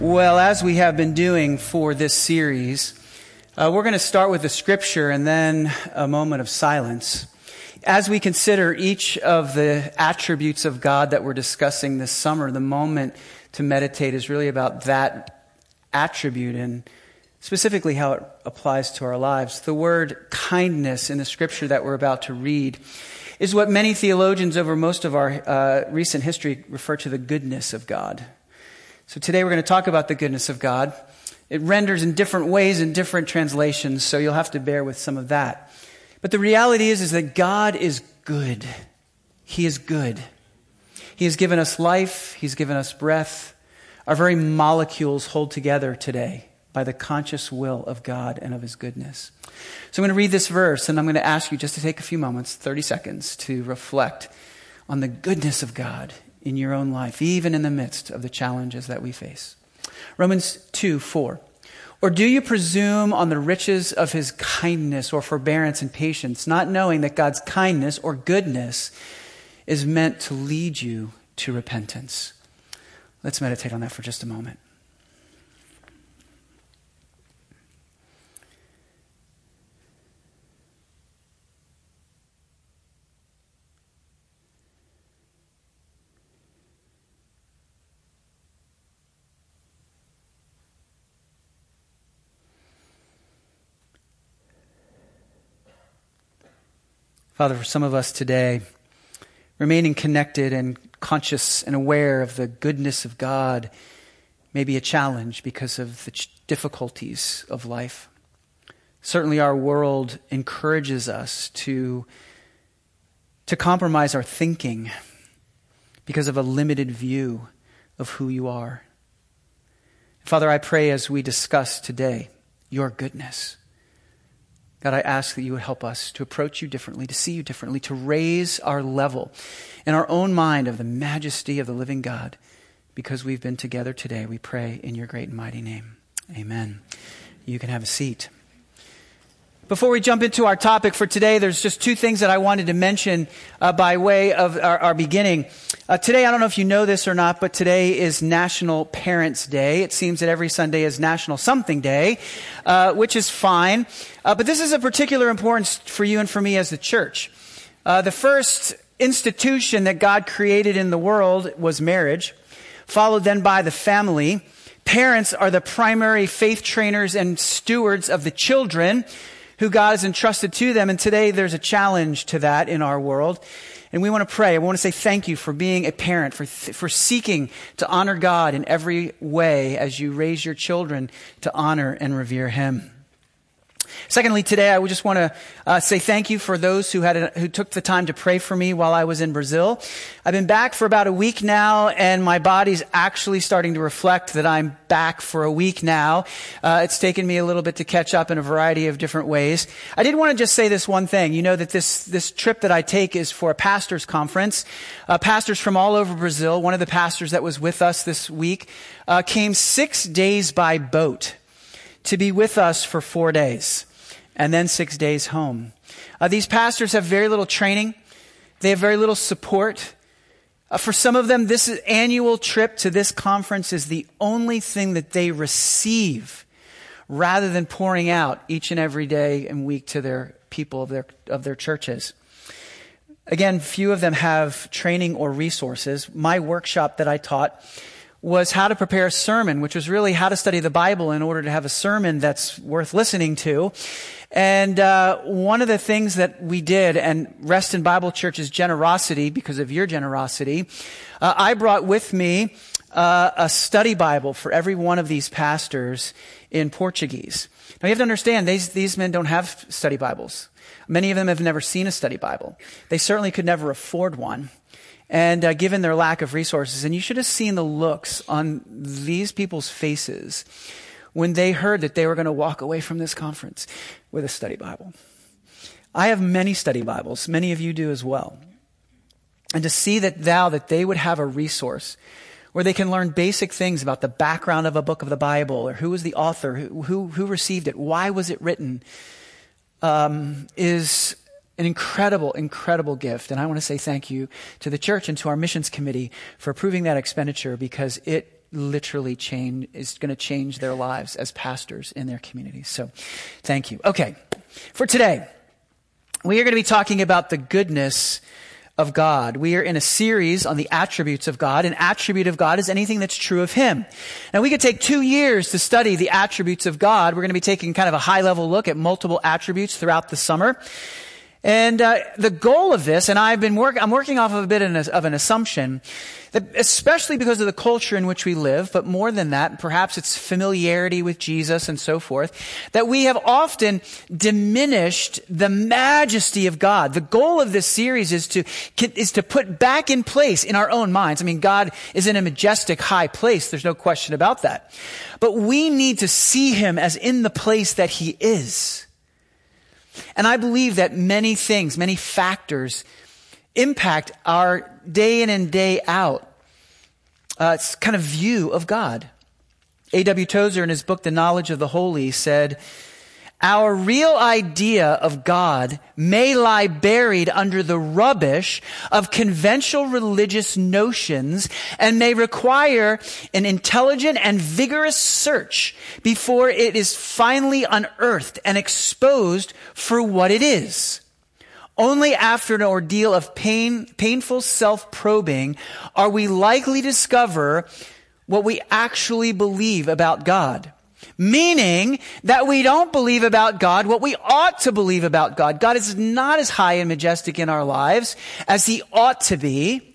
Well, as we have been doing for this series, we're going to start with the scripture and then a moment of silence. As we consider each of the attributes of God that we're discussing this summer, the moment to meditate is really about that attribute and specifically how it applies to our lives. The word kindness in the scripture that we're about to read is what many theologians over most of our recent history refer to the goodness of God. So today we're going to talk about the goodness of God. It renders in different ways in different translations, so you'll have to bear with some of that. But the reality is that God is good. He is good. He has given us life. He's given us breath. Our very molecules hold together today by the conscious will of God and of His goodness. So I'm going to read this verse, and I'm going to ask you just to take a few moments, 30 seconds, to reflect on the goodness of God in your own life, even in the midst of the challenges that we face. Romans 2:4. Or do you presume on the riches of His kindness or forbearance and patience, not knowing that God's kindness or goodness is meant to lead you to repentance? Let's meditate on that for just a moment. Father, for some of us today, remaining connected and conscious and aware of the goodness of God may be a challenge because of the difficulties of life. Certainly our world encourages us to compromise our thinking because of a limited view of who you are. Father, I pray as we discuss today your goodness, God, I ask that you would help us to approach you differently, to see you differently, to raise our level in our own mind of the majesty of the living God. Because we've been together today, we pray in your great and mighty name. Amen. You can have a seat. Before we jump into our topic for today, there's just two things that I wanted to mention by way of our beginning. Today, I don't know if you know this or not, but today is National Parents' Day. It seems that every Sunday is National Something Day, which is fine. But this is of particular importance for you and for me as the church. The first institution that God created in the world was marriage, followed then by the family. Parents are the primary faith trainers and stewards of the children who God has entrusted to them. And today there's a challenge to that in our world. And we want to pray. I want to say thank you for being a parent, for seeking to honor God in every way as you raise your children to honor and revere Him. Secondly, today I would just want to say thank you for those who took the time to pray for me while I was in Brazil. I've been back for about a week now, and my body's actually starting to reflect that I'm back for a week now. It's taken me a little bit to catch up in a variety of different ways. I did want to just say this one thing. You know that this trip that I take is for a pastors' conference. Pastors from all over Brazil. One of the pastors that was with us this week came 6 days by boat to be with us for 4 days, and then 6 days home. These pastors have very little training. They have very little support. For some of them, this annual trip to this conference is the only thing that they receive, rather than pouring out each and every day and week to their people of their churches. Again, few of them have training or resources. My workshop that I taught was how to prepare a sermon, which was really how to study the Bible in order to have a sermon that's worth listening to. And one of the things that we did, and Reston Bible Church's generosity, because of your generosity, I brought with me a study Bible for every one of these pastors in Portuguese. Now you have to understand, these men don't have study Bibles. Many of them have never seen a study Bible. They certainly could never afford one. And given their lack of resources, and you should have seen the looks on these people's faces when they heard that they were going to walk away from this conference with a study Bible. I have many study Bibles. Many of you do as well. And to see that they would have a resource where they can learn basic things about the background of a book of the Bible, or who was the author, who received it, why was it written, is an incredible, incredible gift. And I want to say thank you to the church and to our missions committee for approving that expenditure, because it literally is going to change their lives as pastors in their communities. So thank you. Okay. For today, we are going to be talking about the goodness of God. We are in a series on the attributes of God. An attribute of God is anything that's true of Him. Now, we could take 2 years to study the attributes of God. We're going to be taking kind of a high-level look at multiple attributes throughout the summer. And the goal of this, and I'm working off of a bit of an assumption, that especially because of the culture in which we live, but more than that, perhaps it's familiarity with Jesus and so forth, that we have often diminished the majesty of God. The goal of this series is to put back in place in our own minds. I mean, God is in a majestic high place. There's no question about that. But we need to see Him as in the place that He is. And I believe that many things, many factors impact our day in and day out kind of view of God. A.W. Tozer in his book, The Knowledge of the Holy, said, "Our real idea of God may lie buried under the rubbish of conventional religious notions and may require an intelligent and vigorous search before it is finally unearthed and exposed for what it is. Only after an ordeal of painful self-probing are we likely to discover what we actually believe about God." Meaning that we don't believe about God what we ought to believe about God. God is not as high and majestic in our lives as He ought to be.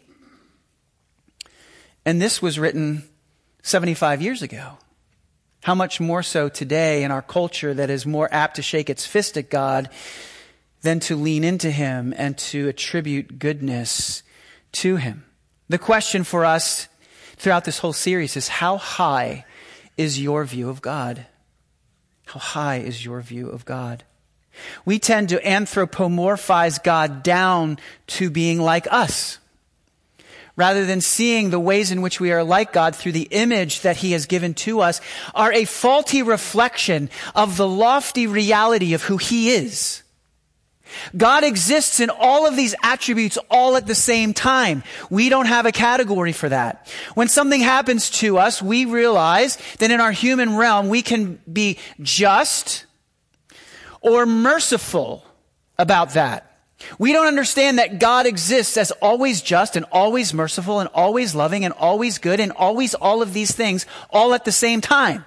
And this was written 75 years ago. How much more so today in our culture that is more apt to shake its fist at God than to lean into Him and to attribute goodness to Him. The question for us throughout this whole series is, how high is your view of God? How high is your view of God? We tend to anthropomorphize God down to being like us, rather than seeing the ways in which we are like God through the image that He has given to us are a faulty reflection of the lofty reality of who He is. God exists in all of these attributes all at the same time. We don't have a category for that. When something happens to us, we realize that in our human realm, we can be just or merciful about that. We don't understand that God exists as always just and always merciful and always loving and always good and always all of these things all at the same time.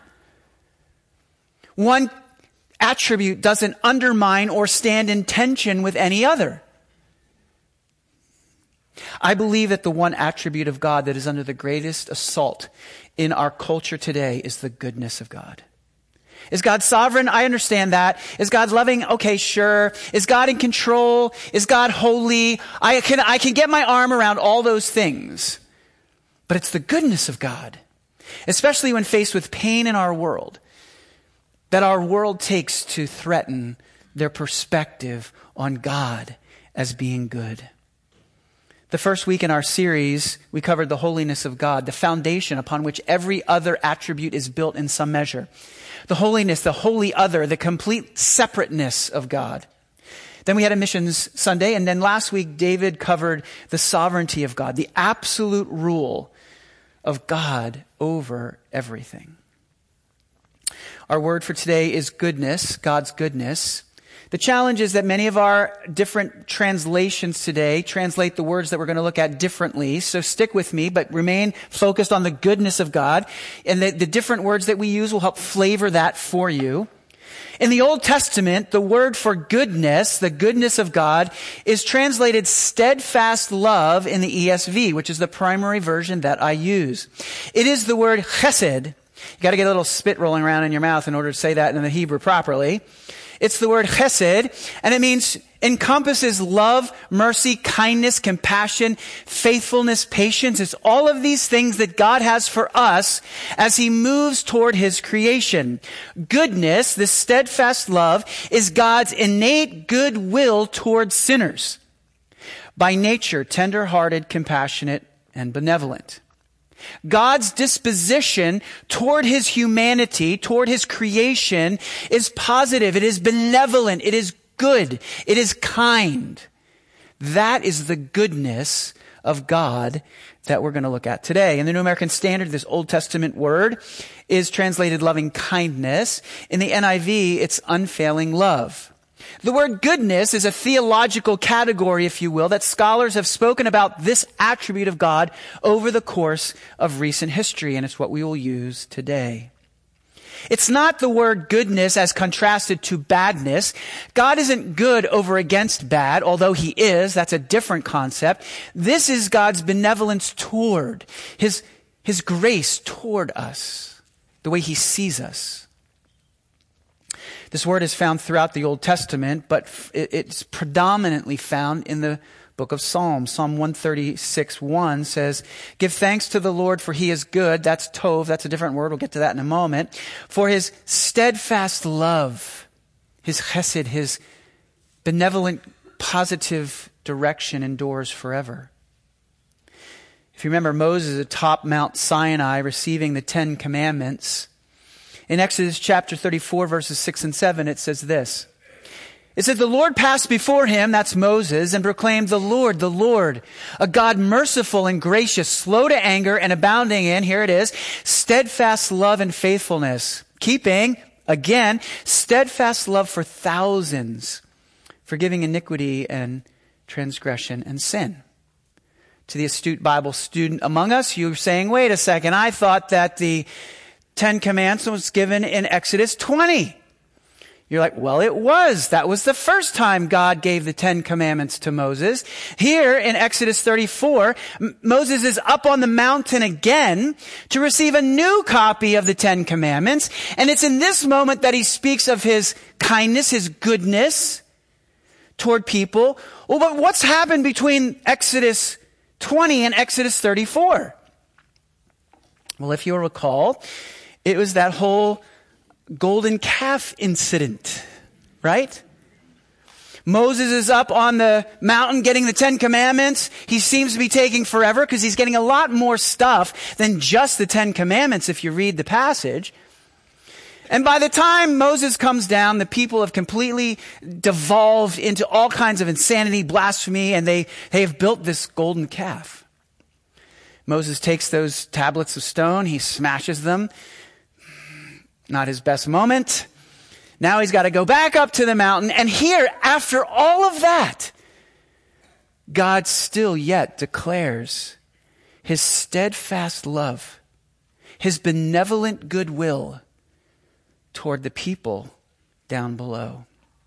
One attribute doesn't undermine or stand in tension with any other. I believe that the one attribute of God that is under the greatest assault in our culture today is the goodness of God. Is God sovereign? I understand that. Is God loving? Okay, sure. Is God in control? Is God holy? I can get my arm around all those things. But it's the goodness of God, especially when faced with pain in our world, that our world takes to threaten their perspective on God as being good. The first week in our series, we covered the holiness of God, the foundation upon which every other attribute is built in some measure. The holiness, the holy other, the complete separateness of God. Then we had a missions Sunday, and then last week David covered the sovereignty of God, the absolute rule of God over everything. Our word for today is goodness, God's goodness. The challenge is that many of our different translations today translate the words that we're going to look at differently. So stick with me, but remain focused on the goodness of God. And the different words that we use will help flavor that for you. In the Old Testament, the word for goodness, the goodness of God, is translated steadfast love in the ESV, which is the primary version that I use. It is the word chesed. You got to get a little spit rolling around in your mouth in order to say that in the Hebrew properly. It's the word chesed, and it encompasses love, mercy, kindness, compassion, faithfulness, patience. It's all of these things that God has for us as He moves toward His creation. Goodness, this steadfast love, is God's innate goodwill toward sinners. By nature, tender-hearted, compassionate, and benevolent. God's disposition toward His humanity, toward His creation, is positive. It is benevolent. It is good. It is kind. That is the goodness of God that we're going to look at today. In the New American Standard, this Old Testament word is translated loving kindness. In the NIV, it's unfailing love. The word goodness is a theological category, if you will, that scholars have spoken about this attribute of God over the course of recent history, and it's what we will use today. It's not the word goodness as contrasted to badness. God isn't good over against bad, although he is. That's a different concept. This is God's benevolence toward, his grace toward us, the way he sees us. This word is found throughout the Old Testament, but it's predominantly found in the book of Psalms. Psalm 136:1 says, "Give thanks to the Lord, for he is good." That's tov. That's a different word. We'll get to that in a moment. "For his steadfast love," his chesed, his benevolent, positive direction endures forever. If you remember Moses atop Mount Sinai receiving the 10 Commandments, in Exodus chapter 34, verses 6 and 7, it says this. It says, "The Lord passed before him," that's Moses, "and proclaimed, the Lord, a God merciful and gracious, slow to anger and abounding in," here it is, "steadfast love and faithfulness, keeping," again, "steadfast love for thousands, forgiving iniquity and transgression and sin." To the astute Bible student among us, you're saying, wait a second, I thought that the 10 Commandments was given in Exodus 20. You're like, well, it was. That was the first time God gave the 10 Commandments to Moses. Here in Exodus 34, Moses is up on the mountain again to receive a new copy of the 10 Commandments. And it's in this moment that he speaks of his kindness, his goodness toward people. Well, but what's happened between Exodus 20 and Exodus 34? Well, if you'll recall, it was that whole golden calf incident, right? Moses is up on the mountain getting the 10 Commandments. He seems to be taking forever because he's getting a lot more stuff than just the 10 Commandments if you read the passage. And by the time Moses comes down, the people have completely devolved into all kinds of insanity, blasphemy, and they have built this golden calf. Moses takes those tablets of stone, he smashes them. Not his best moment. Now he's got to go back up to the mountain. And here, after all of that, God still yet declares his steadfast love, his benevolent goodwill toward the people down below.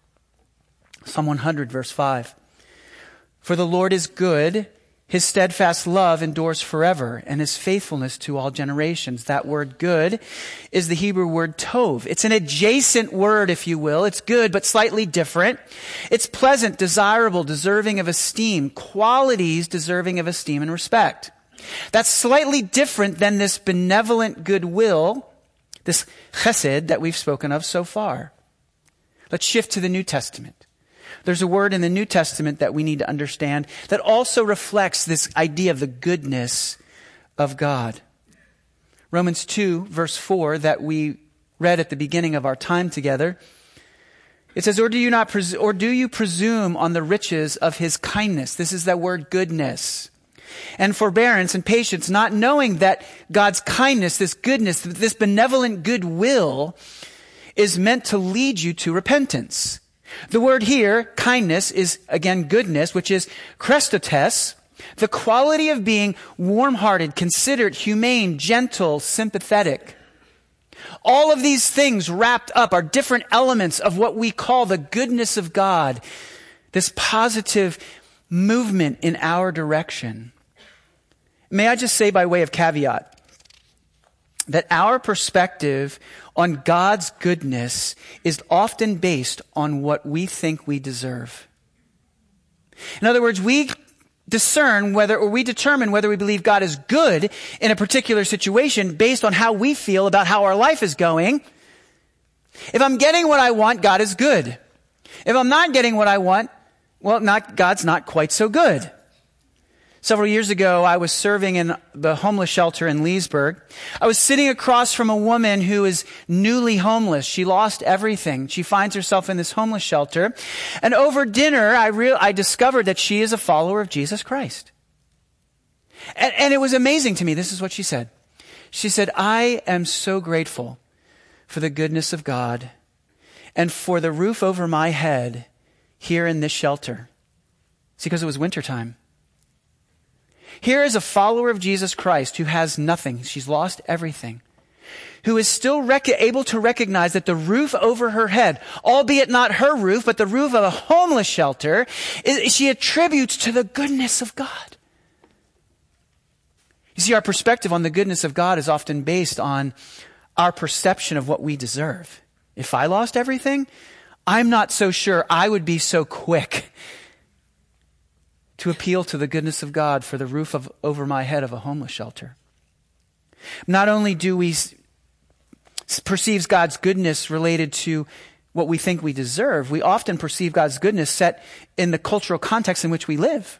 Psalm 100, verse 5. "For the Lord is good. His steadfast love endures forever, and his faithfulness to all generations." That word good is the Hebrew word tov. It's an adjacent word, if you will. It's good, but slightly different. It's pleasant, desirable, deserving of esteem, qualities deserving of esteem and respect. That's slightly different than this benevolent goodwill, this chesed that we've spoken of so far. Let's shift to the New Testament. There's a word in the New Testament that we need to understand that also reflects this idea of the goodness of God. Romans 2, verse 4, that we read at the beginning of our time together. It says, or do you presume on the riches of his kindness? This is that word goodness. And forbearance and patience, not knowing that God's kindness, this goodness, this benevolent goodwill is meant to lead you to repentance. The word here, kindness, is again goodness, which is chrestotes, the quality of being warm-hearted, considerate, humane, gentle, sympathetic. All of these things wrapped up are different elements of what we call the goodness of God, this positive movement in our direction. May I just say by way of caveat that our perspective on God's goodness is often based on what we think we deserve. In other words, we determine whether we believe God is good in a particular situation based on how we feel about how our life is going. If I'm getting what I want, God is good. If I'm not getting what I want, God's not quite so good. Several years ago, I was serving in the homeless shelter in Leesburg. I was sitting across from a woman who is newly homeless. She lost everything. She finds herself in this homeless shelter. And over dinner, I discovered that she is a follower of Jesus Christ. And it was amazing to me. This is what she said. She said, I am so grateful for the goodness of God and for the roof over my head here in this shelter. It's because it was wintertime. Here is a follower of Jesus Christ who has nothing. She's lost everything. Who is still able to recognize that the roof over her head, albeit not her roof, but the roof of a homeless shelter, she attributes to the goodness of God. You see, our perspective on the goodness of God is often based on our perception of what we deserve. If I lost everything, I'm not so sure I would be so quick to appeal to the goodness of God for the roof over my head of a homeless shelter. Not only do we perceive God's goodness related to what we think we deserve, we often perceive God's goodness set in the cultural context in which we live.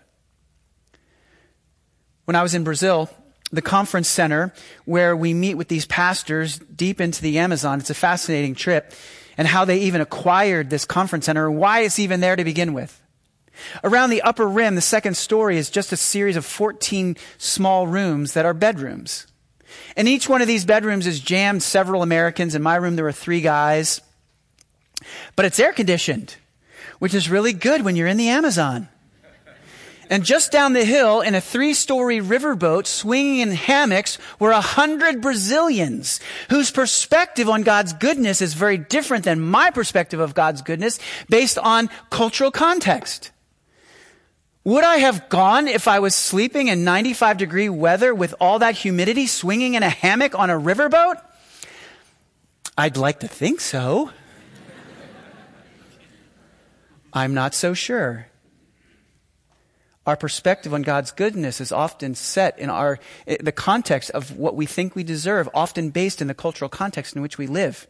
When I was in Brazil, the conference center where we meet with these pastors deep into the Amazon, it's a fascinating trip, and how they even acquired this conference center and why it's even there to begin with. Around the upper rim, the second story is just a series of 14 small rooms that are bedrooms. In each one of these bedrooms is jammed several Americans. In my room, there were 3 guys. But it's air conditioned, which is really good when you're in the Amazon. And just down the hill in a 3-story riverboat swinging in hammocks were 100 Brazilians whose perspective on God's goodness is very different than my perspective of God's goodness based on cultural context. Would I have gone if I was sleeping in 95-degree weather with all that humidity swinging in a hammock on a riverboat? I'd like to think so. I'm not so sure. Our perspective on God's goodness is often set in the context of what we think we deserve, often based in the cultural context in which we live.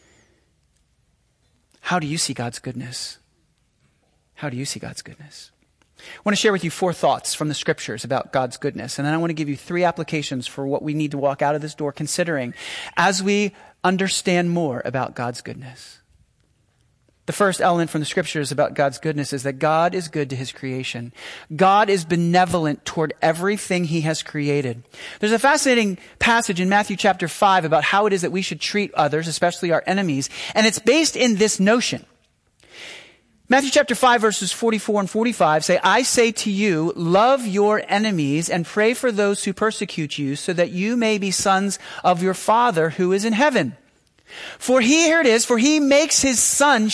How do you see God's goodness? How do you see God's goodness? I want to share with you 4 thoughts from the scriptures about God's goodness. And then I want to give you 3 applications for what we need to walk out of this door considering as we understand more about God's goodness. The first element from the scriptures about God's goodness is that God is good to his creation. God is benevolent toward everything he has created. There's a fascinating passage in Matthew chapter 5 about how it is that we should treat others, especially our enemies. And it's based in this notion. Matthew chapter 5 verses 44 and 45 say, I say to you, love your enemies and pray for those who persecute you so that you may be sons of your Father who is in heaven. For he makes his sun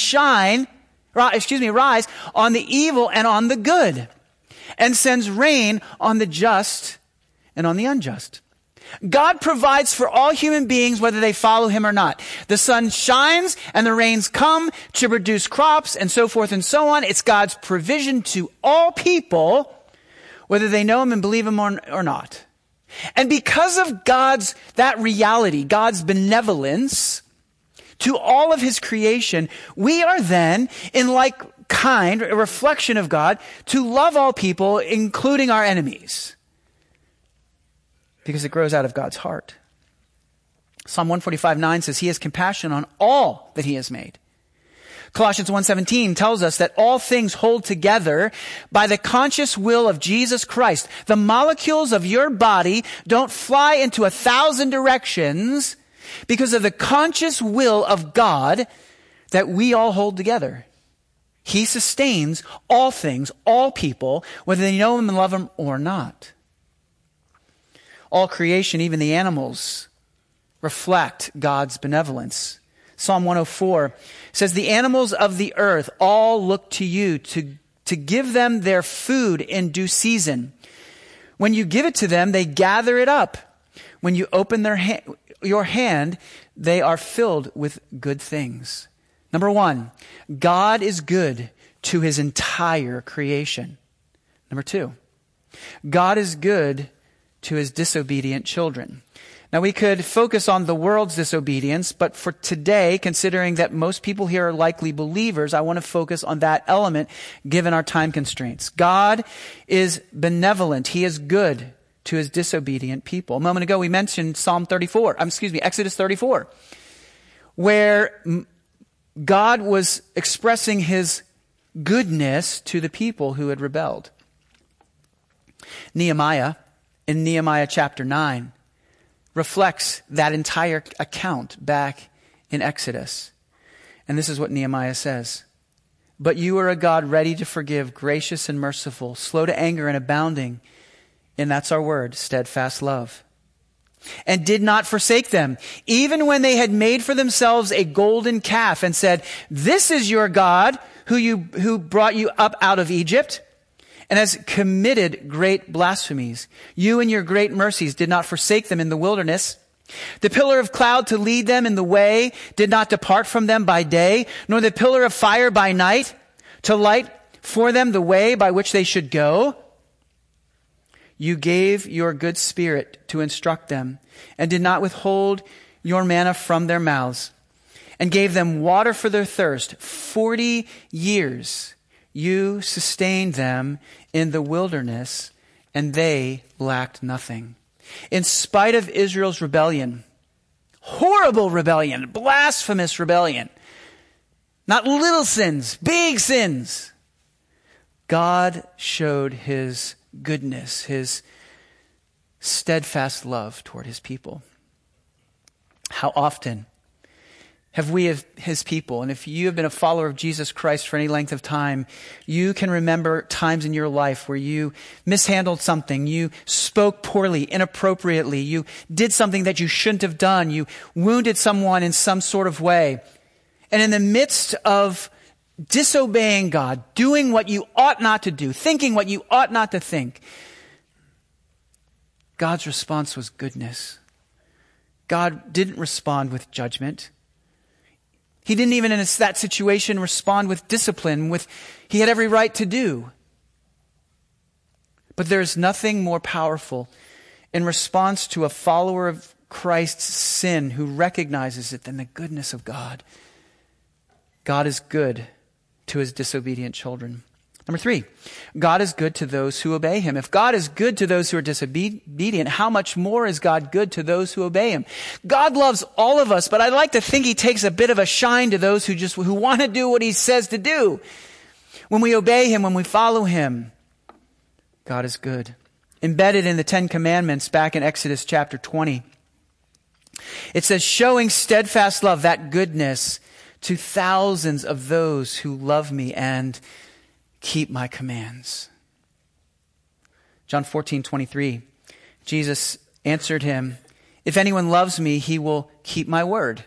rise on the evil and on the good and sends rain on the just and on the unjust. God provides for all human beings whether they follow him or not. The sun shines and the rains come to produce crops and so forth and so on. It's God's provision to all people, whether they know him and believe him or not. And because of that reality, God's benevolence to all of his creation, we are then in like kind, a reflection of God, to love all people, including our enemies. Because it grows out of God's heart. Psalm 145:9 says he has compassion on all that he has made. Colossians 1:17 tells us that all things hold together by the conscious will of Jesus Christ. The molecules of your body don't fly into 1,000 directions because of the conscious will of God that we all hold together. He sustains all things, all people, whether they know him and love him or not. All creation, even the animals, reflect God's benevolence. Psalm 104 says, the animals of the earth all look to you to give them their food in due season. When you give it to them, they gather it up. When you open your hand, they are filled with good things. Number 1, God is good to his entire creation. Number 2, God is good to his disobedient children. Now we could focus on the world's disobedience, but for today, considering that most people here are likely believers, I want to focus on that element given our time constraints. God is benevolent. He is good to his disobedient people. A moment ago we mentioned Exodus 34, where God was expressing his goodness to the people who had rebelled. Nehemiah in Nehemiah chapter 9 reflects that entire account back in Exodus. And this is what Nehemiah says. But you are a God ready to forgive, gracious and merciful, slow to anger and abounding. And that's our word, steadfast love. And did not forsake them, even when they had made for themselves a golden calf and said, this is your God who brought you up out of Egypt and has committed great blasphemies. You in your great mercies did not forsake them in the wilderness. The pillar of cloud to lead them in the way did not depart from them by day, nor the pillar of fire by night to light for them the way by which they should go. You gave your good spirit to instruct them and did not withhold your manna from their mouths and gave them water for their thirst. 40 years you sustained them in the wilderness and they lacked nothing. In spite of Israel's rebellion, horrible rebellion, blasphemous rebellion, not little sins, big sins, God showed his goodness, his steadfast love toward his people. How often have we, as his people, and if you have been a follower of Jesus Christ for any length of time, you can remember times in your life where you mishandled something, you spoke poorly, inappropriately, you did something that you shouldn't have done, you wounded someone in some sort of way. And in the midst of disobeying God, doing what you ought not to do, thinking what you ought not to think, God's response was goodness. God didn't respond with judgment. He didn't even in that situation respond with discipline, he had every right to do. But there is nothing more powerful in response to a follower of Christ's sin who recognizes it than the goodness of God. God is good to his disobedient children. Number 3, God is good to those who obey him. If God is good to those who are disobedient, how much more is God good to those who obey him? God loves all of us, but I'd like to think he takes a bit of a shine to those who want to do what he says to do. When we obey him, when we follow him, God is good. Embedded in the 10 Commandments back in Exodus chapter 20, it says, showing steadfast love, that goodness, to thousands of those who love me and keep my commands. John 14:23, Jesus answered him, if anyone loves me, he will keep my word.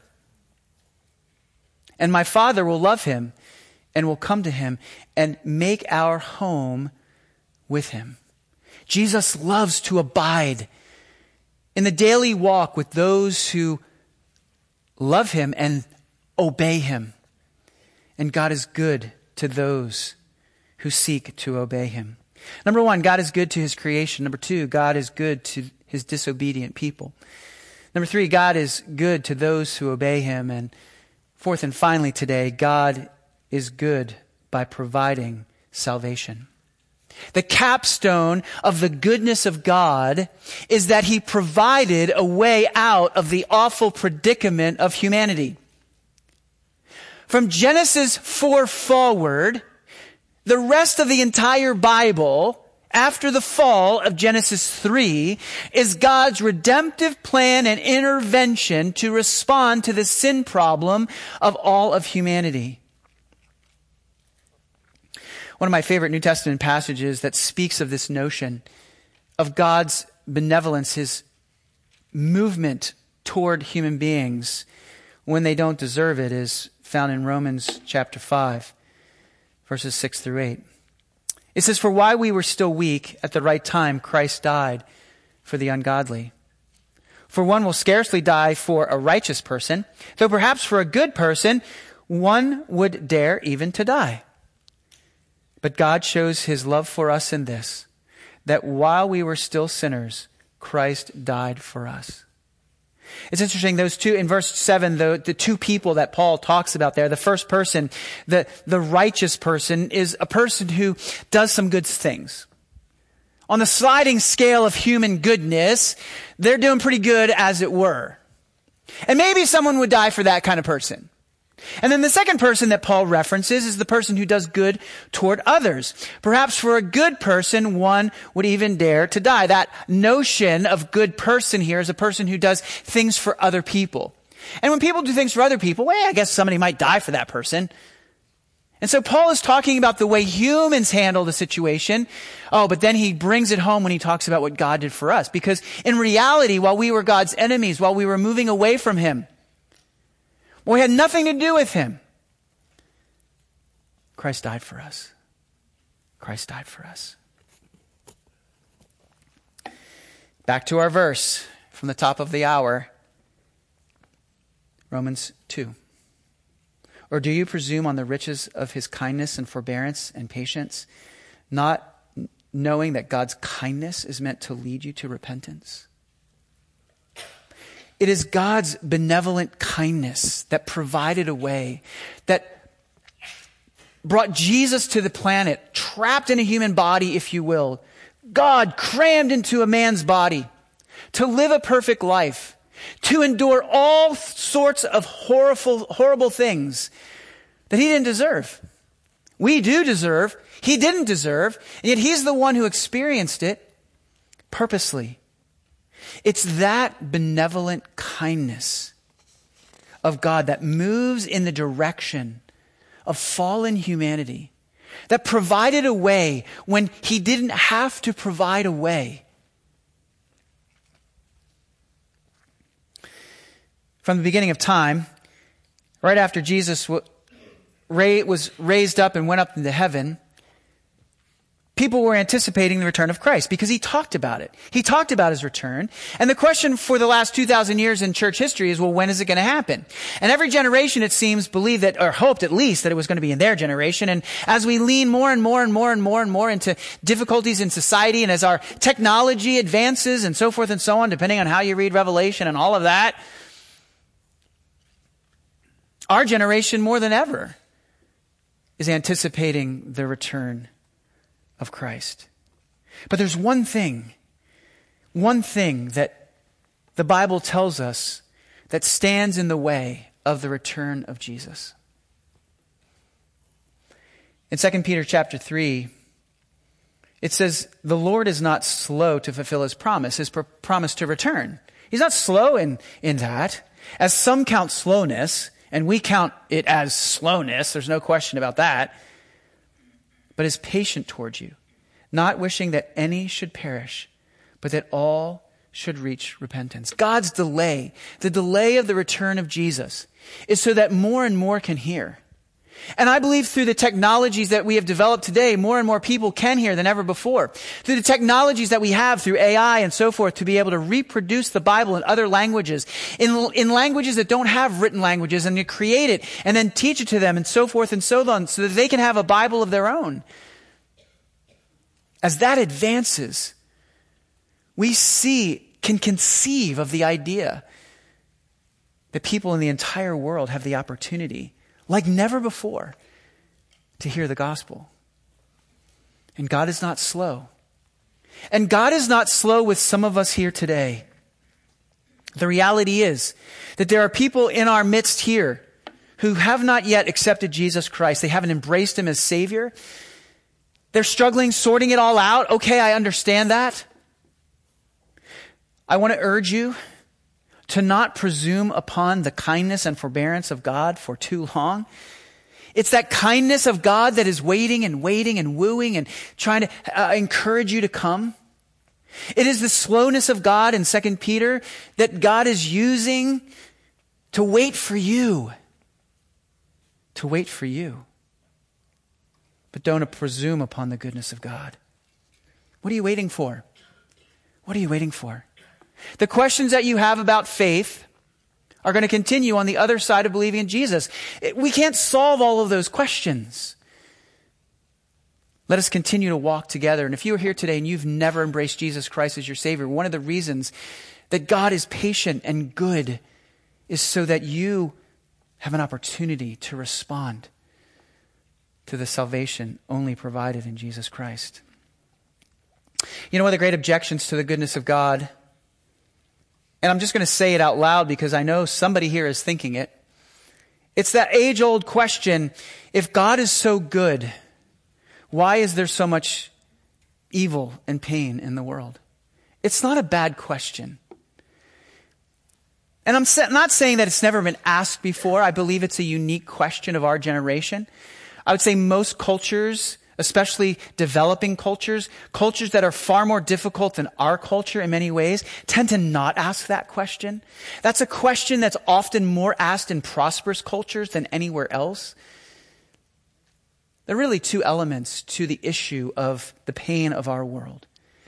And my Father will love him and will come to him and make our home with him. Jesus loves to abide in the daily walk with those who love him and obey him. And God is good to those who seek to obey him. Number 1, God is good to his creation. Number 2, God is good to his disobedient people. Number 3, God is good to those who obey him. And fourth and finally today, God is good by providing salvation. The capstone of the goodness of God is that he provided a way out of the awful predicament of humanity. From Genesis 4 forward, the rest of the entire Bible, after the fall of Genesis 3, is God's redemptive plan and intervention to respond to the sin problem of all of humanity. One of my favorite New Testament passages that speaks of this notion of God's benevolence, his movement toward human beings when they don't deserve it, is found in Romans chapter 5, verses 6 through 8. It says, for while we were still weak, at the right time, Christ died for the ungodly. For one will scarcely die for a righteous person, though perhaps for a good person, one would dare even to die. But God shows his love for us in this, that while we were still sinners, Christ died for us. It's interesting, those two, in verse 7, the two people that Paul talks about there, the first person, the righteous person, is a person who does some good things. On the sliding scale of human goodness, they're doing pretty good, as it were. And maybe someone would die for that kind of person. And then the second person that Paul references is the person who does good toward others. Perhaps for a good person, one would even dare to die. That notion of good person here is a person who does things for other people. And when people do things for other people, well, I guess somebody might die for that person. And so Paul is talking about the way humans handle the situation. Oh, but then he brings it home when he talks about what God did for us. Because in reality, while we were God's enemies, while we were moving away from him, we had nothing to do with him, Christ died for us. Christ died for us. Back to our verse from the top of the hour. Romans 2. Or do you presume on the riches of his kindness and forbearance and patience, not knowing that God's kindness is meant to lead you to repentance? It is God's benevolent kindness that provided a way, that brought Jesus to the planet, trapped in a human body, if you will. God crammed into a man's body to live a perfect life, to endure all sorts of horrible things that he didn't deserve. We do deserve. He didn't deserve. And yet he's the one who experienced it purposely. It's that benevolent kindness of God that moves in the direction of fallen humanity, that provided a way when he didn't have to provide a way. From the beginning of time, right after Jesus was raised up and went up into heaven, people were anticipating the return of Christ because he talked about it. He talked about his return. And the question for the last 2,000 years in church history is, well, when is it going to happen? And every generation, it seems, believed that, or hoped at least, that it was going to be in their generation. And as we lean more and more and more and more and more into difficulties in society, and as our technology advances and so forth and so on, depending on how you read Revelation and all of that, our generation more than ever is anticipating the return of Christ. But there's one thing that the Bible tells us that stands in the way of the return of Jesus. In 2 Peter chapter 3, it says, the Lord is not slow to fulfill his promise to return. He's not slow in that. As some count slowness, and we count it as slowness, there's no question about that, but is patient towards you, not wishing that any should perish, but that all should reach repentance. God's delay, the delay of the return of Jesus, is so that more and more can hear. And I believe through the technologies that we have developed today, more and more people can hear than ever before. Through the technologies that we have through AI and so forth, to be able to reproduce the Bible in other languages, in languages that don't have written languages, and to create it and then teach it to them and so forth and so on, so that they can have a Bible of their own. As that advances, we can conceive of the idea that people in the entire world have the opportunity, like never before, to hear the gospel. And God is not slow. And God is not slow with some of us here today. The reality is that there are people in our midst here who have not yet accepted Jesus Christ. They haven't embraced him as Savior. They're struggling, sorting it all out. Okay, I understand that. I want to urge you to not presume upon the kindness and forbearance of God for too long. It's that kindness of God that is waiting and waiting and wooing and trying to encourage you to come. It is the slowness of God in 2 Peter that God is using to wait for you. To wait for you. But don't presume upon the goodness of God. What are you waiting for? What are you waiting for? The questions that you have about faith are going to continue on the other side of believing in Jesus. We can't solve all of those questions. Let us continue to walk together. And if you are here today and you've never embraced Jesus Christ as your Savior, one of the reasons that God is patient and good is so that you have an opportunity to respond to the salvation only provided in Jesus Christ. You know, one of the great objections to the goodness of God, and I'm just going to say it out loud because I know somebody here is thinking it, It's that age-old question, if God is so good, why is there so much evil and pain in the world? It's not a bad question. And I'm not saying that it's never been asked before. I believe it's a unique question of our generation. I would say most cultures, especially developing cultures, cultures that are far more difficult than our culture in many ways, tend to not ask that question. That's a question that's often more asked in prosperous cultures than anywhere else. There are really two elements to the issue of the pain of our world.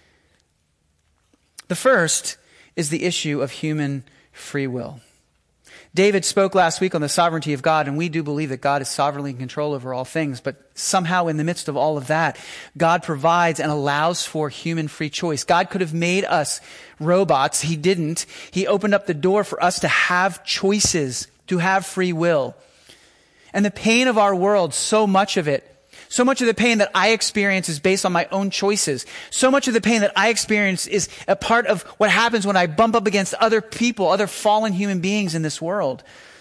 The first is the issue of human free will. David spoke last week on the sovereignty of God, and we do believe that God is sovereignly in control over all things, but somehow in the midst of all of that, God provides and allows for human free choice. God could have made us robots. He didn't. He opened up the door for us to have choices, to have free will. And the pain of our world, so much of the pain that I experience is based on my own choices. So much of the pain that I experience is a part of what happens when I bump up against other people, other fallen human beings in this world.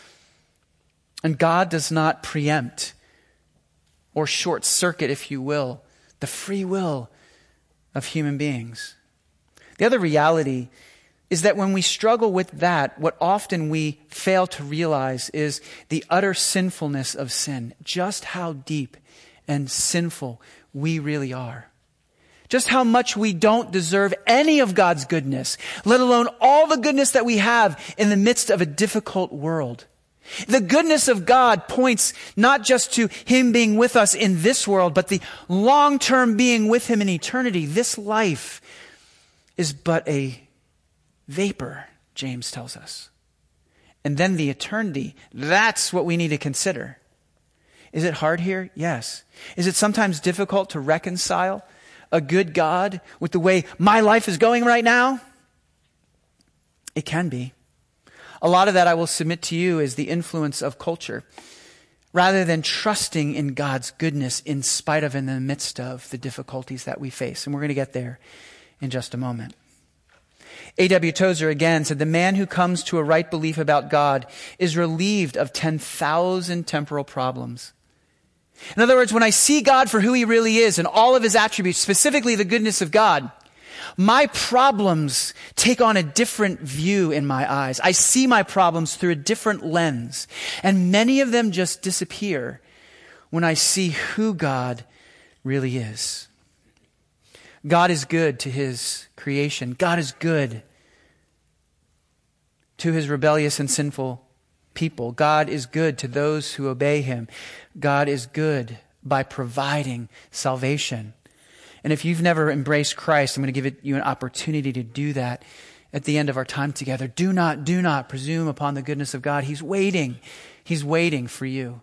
And God does not preempt or short circuit, if you will, the free will of human beings. The other reality is that when we struggle with that, what often we fail to realize is the utter sinfulness of sin, just how deep and sinful we really are. Just how much we don't deserve any of God's goodness, let alone all the goodness that we have in the midst of a difficult world. The goodness of God points not just to Him being with us in this world, but the long-term being with Him in eternity. This life is but a vapor, James tells us. And then the eternity, that's what we need to consider. Is it hard here? Yes. Is it sometimes difficult to reconcile a good God with the way my life is going right now? It can be. A lot of that, I will submit to you, is the influence of culture, rather than trusting in God's goodness in spite of, in the midst of, the difficulties that we face. And we're going to get there in just a moment. A.W. Tozer again said, the man who comes to a right belief about God is relieved of 10,000 temporal problems. In other words, when I see God for who He really is and all of His attributes, specifically the goodness of God, my problems take on a different view in my eyes. I see my problems through a different lens. And many of them just disappear when I see who God really is. God is good to His creation. God is good to His rebellious and sinful people. God is good to those who obey Him. God is good by providing salvation. And if you've never embraced Christ, I'm going to give you an opportunity to do that at the end of our time together. Do not presume upon the goodness of God. He's waiting. He's waiting for you.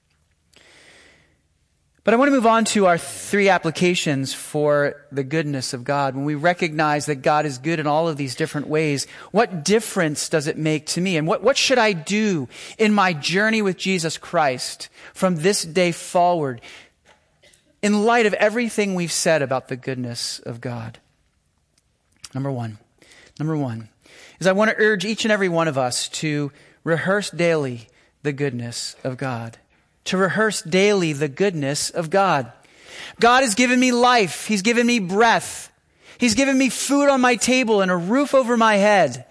But I want to move on to our three applications for the goodness of God. When we recognize that God is good in all of these different ways, what difference does it make to me? And what should I do in my journey with Jesus Christ from this day forward in light of everything we've said about the goodness of God? Number one is I want to urge each and every one of us to rehearse daily the goodness of God. To rehearse daily the goodness of God. God has given me life. He's given me breath. He's given me food on my table and a roof over my head.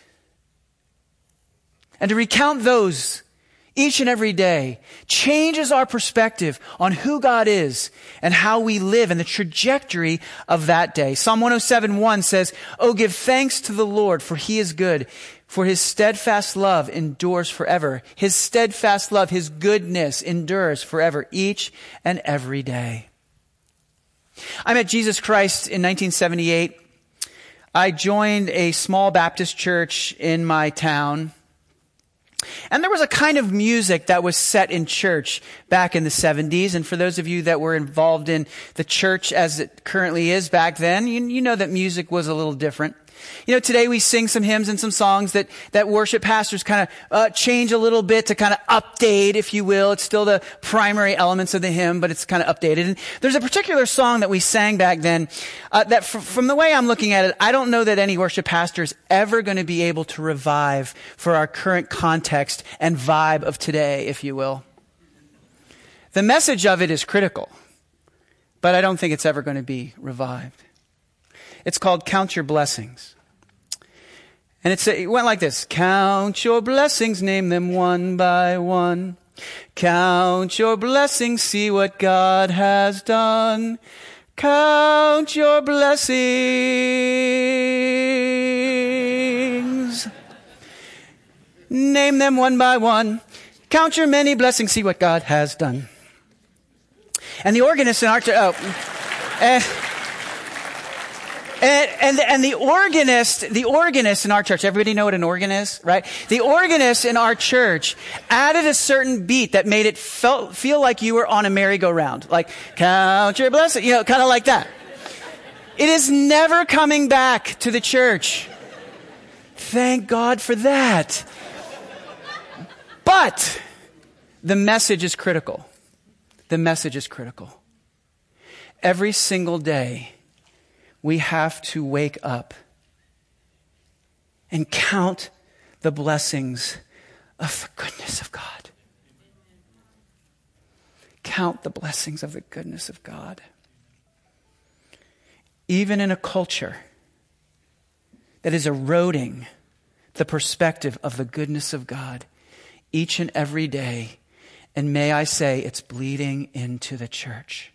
And to recount those each and every day changes our perspective on who God is and how we live and the trajectory of that day. Psalm 107:1 says, "Oh, give thanks to the Lord, for He is good, for His steadfast love endures forever." His steadfast love, His goodness endures forever, each and every day. I met Jesus Christ in 1978. I joined a small Baptist church in my town. And there was a kind of music that was set in church back in the 70s. And for those of you that were involved in the church as it currently is back then, you know that music was a little different. Today we sing some hymns and some songs that worship pastors kind of change a little bit to kind of update, if you will. It's still the primary elements of the hymn, but it's kind of updated. And there's a particular song that we sang back then that from the way I'm looking at it, I don't know that any worship pastor is ever going to be able to revive for our current context and vibe of today, if you will. The message of it is critical, but I don't think it's ever going to be revived. It's called Count Your Blessings. And it went like this. Count your blessings, name them one by one. Count your blessings, see what God has done. Count your blessings. Name them one by one. Count your many blessings, see what God has done. And the organist in our church, And the organist in our church, everybody know what an organ is, right? The organist in our church added a certain beat that made it feel like you were on a merry-go-round. Like, count your blessings, kind of like that. It is never coming back to the church. Thank God for that. But the message is critical. The message is critical. Every single day, we have to wake up and count the blessings of the goodness of God. Count the blessings of the goodness of God. Even in a culture that is eroding the perspective of the goodness of God each and every day, and may I say, it's bleeding into the church.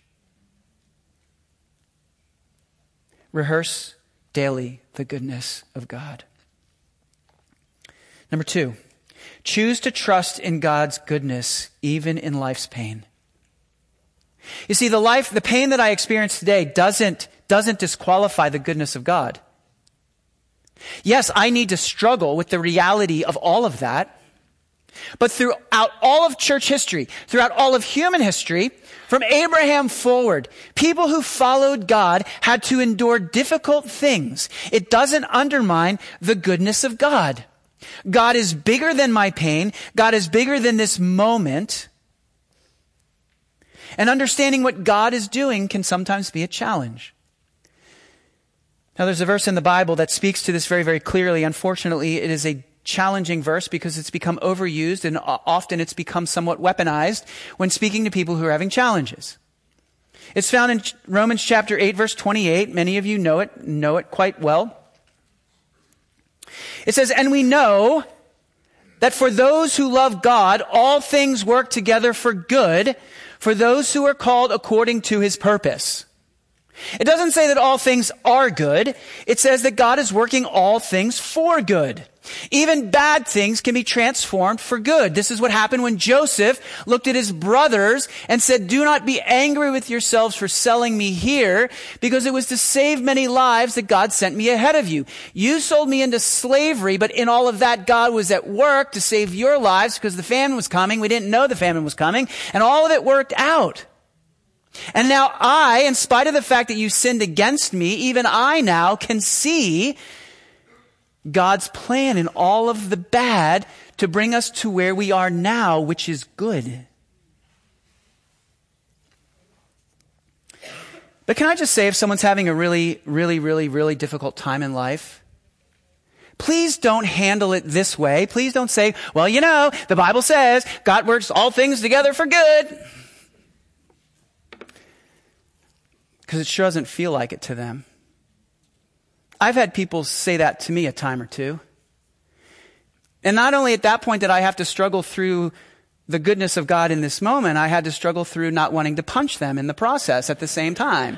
Rehearse daily the goodness of God. Number 2, choose to trust in God's goodness even in life's pain. You see, the pain that I experience today doesn't disqualify the goodness of God. Yes, I need to struggle with the reality of all of that. But throughout all of church history, throughout all of human history, from Abraham forward, people who followed God had to endure difficult things. It doesn't undermine the goodness of God. God is bigger than my pain. God is bigger than this moment. And understanding what God is doing can sometimes be a challenge. Now, there's a verse in the Bible that speaks to this very, very clearly. Unfortunately, it is a challenging verse because it's become overused and often it's become somewhat weaponized when speaking to people who are having challenges. It's found in Romans chapter 8, verse 28. Many of you know it quite well. It says, "And we know that for those who love God, all things work together for good, for those who are called according to his purpose." It doesn't say that all things are good. It says that God is working all things for good. Even bad things can be transformed for good. This is what happened when Joseph looked at his brothers and said, "Do not be angry with yourselves for selling me here, because it was to save many lives that God sent me ahead of you. You sold me into slavery, but in all of that, God was at work to save your lives because the famine was coming. We didn't know the famine was coming, and all of it worked out. And now I, in spite of the fact that you sinned against me, even I now can see God's plan in all of the bad to bring us to where we are now, which is good." But can I just say, if someone's having a really, really, really, really difficult time in life, please don't handle it this way. Please don't say, "Well, the Bible says God works all things together for good." Because it sure doesn't feel like it to them. I've had people say that to me a time or two. And not only at that point did I have to struggle through the goodness of God in this moment, I had to struggle through not wanting to punch them in the process at the same time.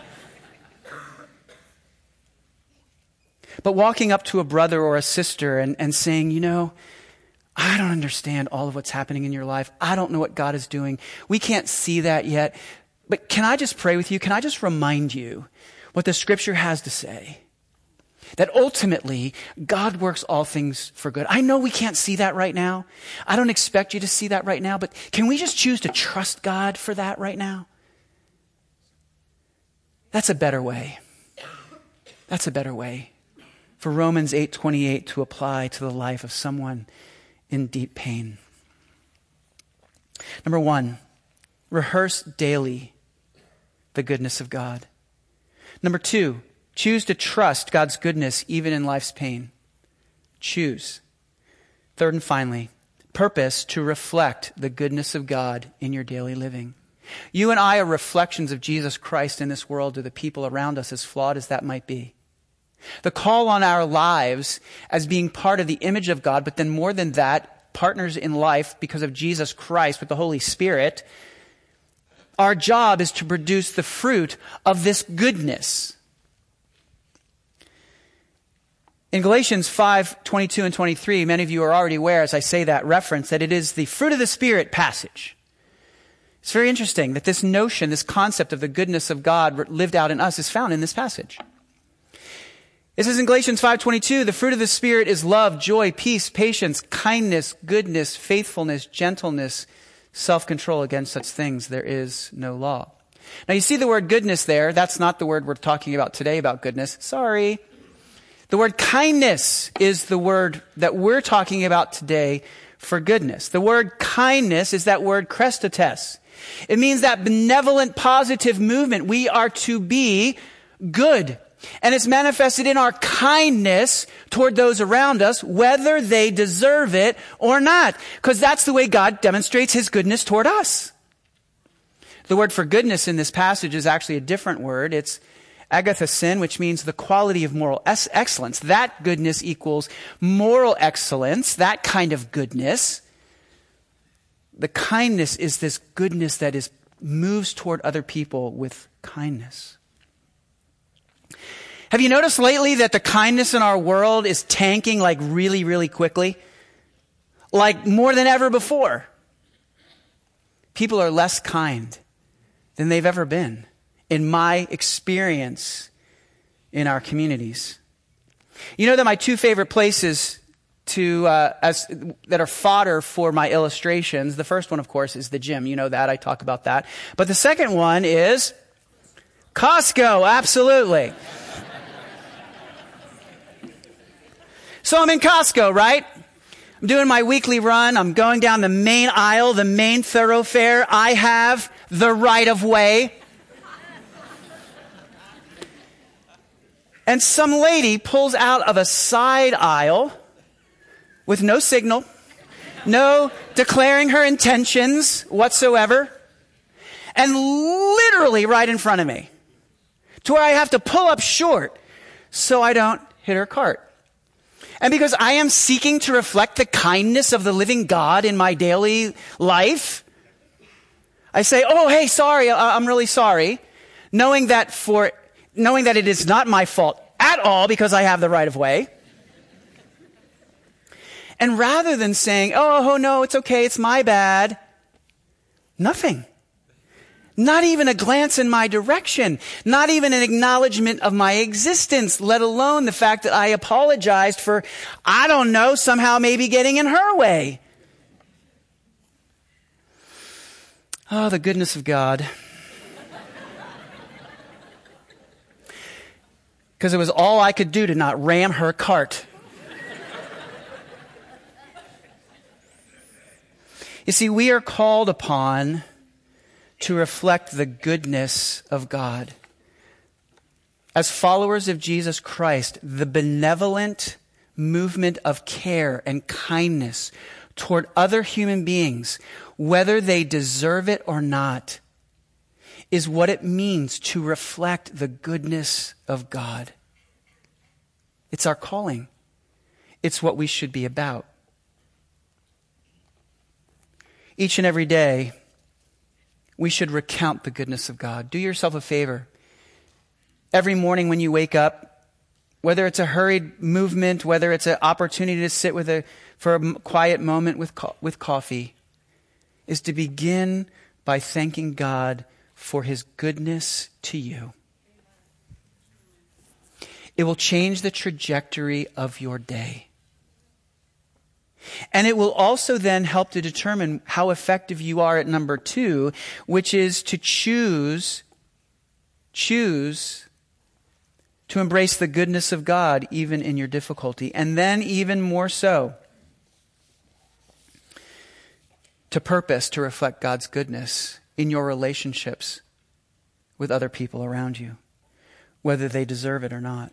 But walking up to a brother or a sister and saying, I don't understand all of what's happening in your life. I don't know what God is doing. We can't see that yet. But can I just pray with you? Can I just remind you what the scripture has to say? That ultimately, God works all things for good. I know we can't see that right now. I don't expect you to see that right now, but can we just choose to trust God for that right now? That's a better way. That's a better way for Romans 8:28 to apply to the life of someone in deep pain. Number one, rehearse daily the goodness of God. Number two, choose to trust God's goodness even in life's pain. Choose. Third and finally, purpose to reflect the goodness of God in your daily living. You and I are reflections of Jesus Christ in this world to the people around us, as flawed as that might be. The call on our lives as being part of the image of God, but then more than that, partners in life because of Jesus Christ with the Holy Spirit. Our job is to produce the fruit of this goodness. In Galatians 5:22 and 23, many of you are already aware, as I say that reference, that it is the fruit of the Spirit passage. It's very interesting that this notion, this concept of the goodness of God lived out in us is found in this passage. It says in Galatians 5:22, the fruit of the Spirit is love, joy, peace, patience, kindness, goodness, faithfulness, gentleness, self-control. Against such things there is no law. Now you see the word goodness there. That's not the word we're talking about today about goodness. Sorry. The word kindness is the word that we're talking about today for goodness. The word kindness is that word chrestotes. It means that benevolent, positive movement. We are to be good. And it's manifested in our kindness toward those around us, whether they deserve it or not. Because that's the way God demonstrates his goodness toward us. The word for goodness in this passage is actually a different word. It's agathosyn, which means the quality of moral excellence. That goodness equals moral excellence, that kind of goodness. The kindness is this goodness that moves toward other people with kindness. Have you noticed lately that the kindness in our world is tanking like really, really quickly? Like more than ever before. People are less kind than they've ever been, in my experience in our communities. You know that my two favorite places that are fodder for my illustrations, the first one, of course, is the gym. You know that. I talk about that. But the second one is Costco. Absolutely. So I'm in Costco, right? I'm doing my weekly run. I'm going down the main aisle, the main thoroughfare. I have the right of way. And some lady pulls out of a side aisle with no signal, no declaring her intentions whatsoever, and literally right in front of me, to where I have to pull up short so I don't hit her cart. And because I am seeking to reflect the kindness of the living God in my daily life, I say, oh, hey, sorry, I'm really sorry, knowing that it is not my fault at all because I have the right of way. And rather than saying, oh, no, it's okay, it's my bad, nothing. Not even a glance in my direction. Not even an acknowledgement of my existence, let alone the fact that I apologized for, I don't know, somehow maybe getting in her way. Oh, the goodness of God. Because it was all I could do to not ram her cart. You see, we are called upon to reflect the goodness of God. As followers of Jesus Christ, the benevolent movement of care and kindness toward other human beings, whether they deserve it or not, is what it means to reflect the goodness of God. It's our calling. It's what we should be about. Each and every day, we should recount the goodness of God. Do yourself a favor. Every morning when you wake up, whether it's a hurried movement, whether it's an opportunity to sit for a quiet moment with coffee, is to begin by thanking God for his goodness to you. It will change the trajectory of your day. And it will also then help to determine how effective you are at number 2, which is to choose to embrace the goodness of God even in your difficulty, and then even more so, to purpose to reflect God's goodness in your relationships with other people around you, whether they deserve it or not.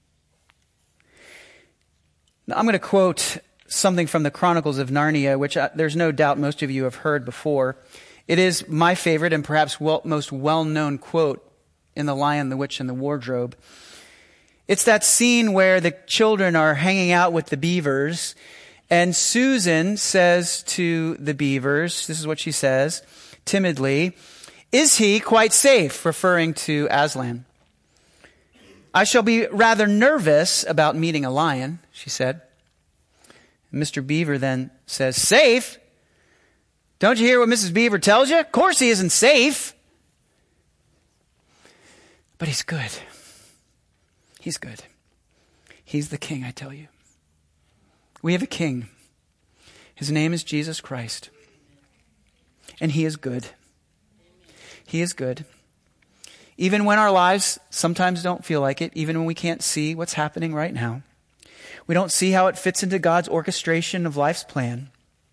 Now, I'm going to quote something from the Chronicles of Narnia, which there's no doubt most of you have heard before. It is my favorite and perhaps most well-known quote in The Lion, the Witch, and the Wardrobe. It's that scene where the children are hanging out with the beavers, and Susan says to the beavers, this is what she says, timidly, "Is he quite safe?" referring to Aslan. "I shall be rather nervous about meeting a lion," she said. Mr. Beaver then says, "Safe? Don't you hear what Mrs. Beaver tells you? Of course he isn't safe." But he's good. He's good. He's the king, I tell you. We have a king. His name is Jesus Christ. And he is good. He is good. Even when our lives sometimes don't feel like it, even when we can't see what's happening right now, we don't see how it fits into God's orchestration of life's plan,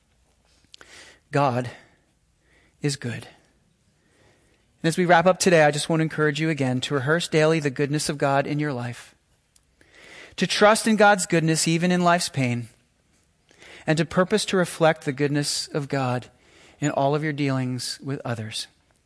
God is good. And as we wrap up today, I just want to encourage you again to rehearse daily the goodness of God in your life, to trust in God's goodness even in life's pain, and to purpose to reflect the goodness of God in all of your dealings with others.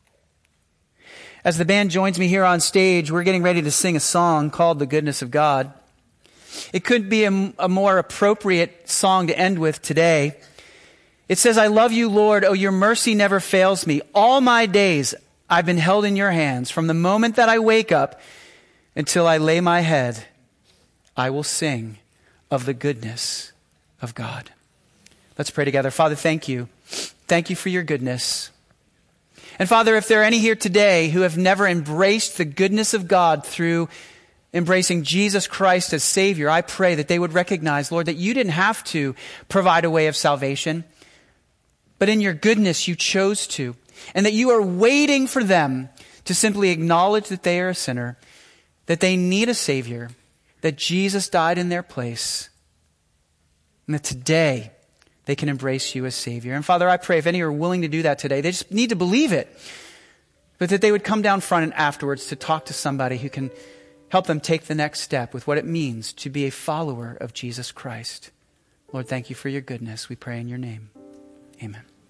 As the band joins me here on stage, we're getting ready to sing a song called "The Goodness of God." It could be a more appropriate song to end with today. It says, "I love you, Lord. Oh, your mercy never fails me. All my days I've been held in your hands. From the moment that I wake up until I lay my head, I will sing of the goodness of God." Let's pray together. Father, thank you. Thank you for your goodness. And Father, if there are any here today who have never embraced the goodness of God through embracing Jesus Christ as Savior, I pray that they would recognize, Lord, that you didn't have to provide a way of salvation, but in your goodness you chose to, and that you are waiting for them to simply acknowledge that they are a sinner, that they need a Savior, that Jesus died in their place, and that today they can embrace you as Savior. And Father, I pray if any are willing to do that today, they just need to believe it, but that they would come down front and afterwards to talk to somebody who can help them take the next step with what it means to be a follower of Jesus Christ. Lord, thank you for your goodness. We pray in your name. Amen.